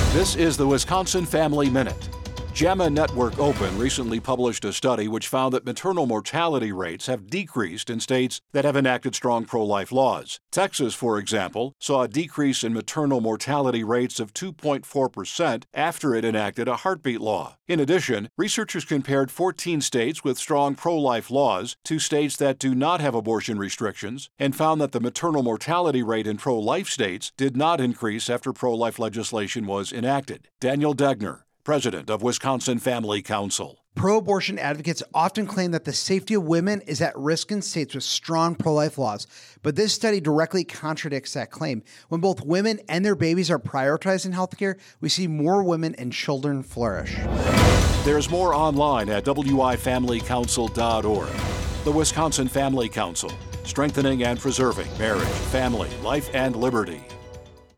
This is the Wisconsin Family Minute. JAMA Network Open recently published a study which found that maternal mortality rates have decreased in states that have enacted strong pro-life laws. Texas, for example, saw a decrease in maternal mortality rates of 2.4% after it enacted a heartbeat law. In addition, researchers compared 14 states with strong pro-life laws to states that do not have abortion restrictions and found that the maternal mortality rate in pro-life states did not increase after pro-life legislation was enacted. Daniel Degner, president of Wisconsin Family Council. Pro-abortion advocates often claim that the safety of women is at risk in states with strong pro-life laws, but this study directly contradicts that claim. When both women and their babies are prioritized in healthcare, we see more women and children flourish. There's more online at wifamilycouncil.org. The Wisconsin Family Council, strengthening and preserving marriage, family, life, and liberty.